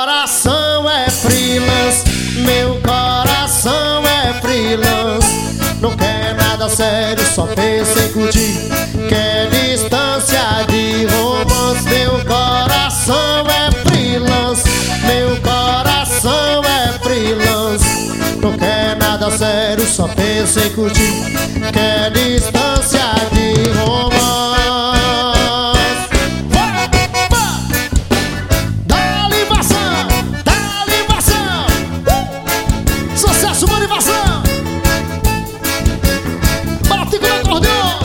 coração é freelance, meu coração é freelance. Não quer nada sério, só pensa em curtir. Quer distância de romance. Meu coração é freelance, meu coração é freelance. Não quer nada sério, só pensa em curtir. Quer distância de romance. Dá-lhe invasão, sucesso, motivação. Bate com o acordeão.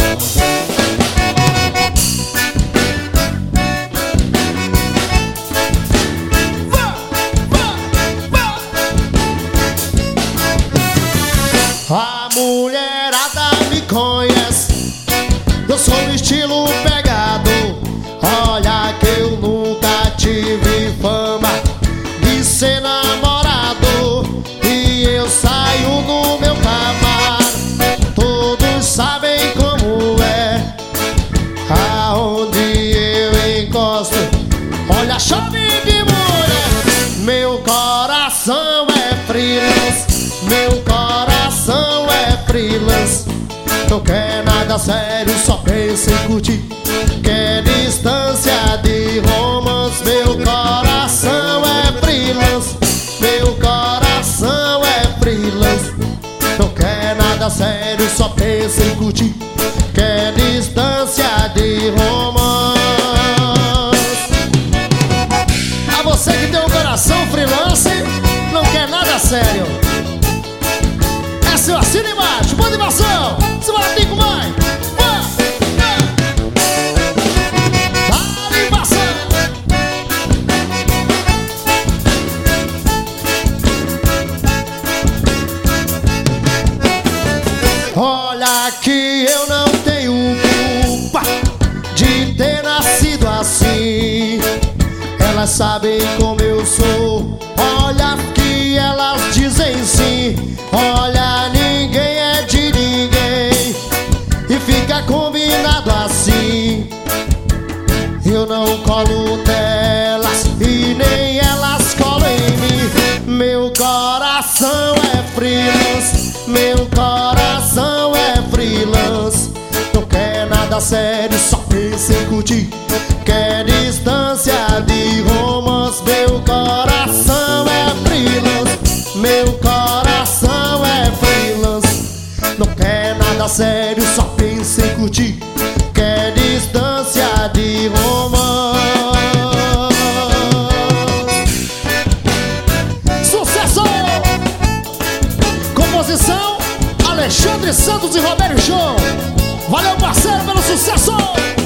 A mulherada me conhece, eu sou do estilo pegado. Olha que eu nunca tive fama de ser namorado. E eu saio no meu camar, todos sabem como é. Aonde eu encosto, olha a chave de mulher. Meu coração é freelance, meu coração é freelance. Não quer nada sério, só pensa em curtir. Quer distância de romance. Meu coração é freelance, meu coração é freelance. Não quer nada sério, só pensa em curtir. Quer distância de romance. A você que tem um coração freelance, não quer nada sério, é seu assino embaixo, motivação. Se vai ter com mais. Olha que eu não tenho culpa de ter nascido assim. Elas sabem como eu sou, olha que elas dizem sim. Olha, ninguém é de ninguém e fica combinado assim. Eu não colo nelas e nem elas colam em mim. Meu coração é freelance, meu coração é freelance. Não quer nada sério, só pensa em curtir. Quer distância de romance. Meu coração é freelance, meu coração é freelance. Não quer nada sério, só pensa em curtir. Quer distância de romance. Sucesso! Composição Alexandre Santos e Roberto João. Valeu, parceiro, pelo sucesso!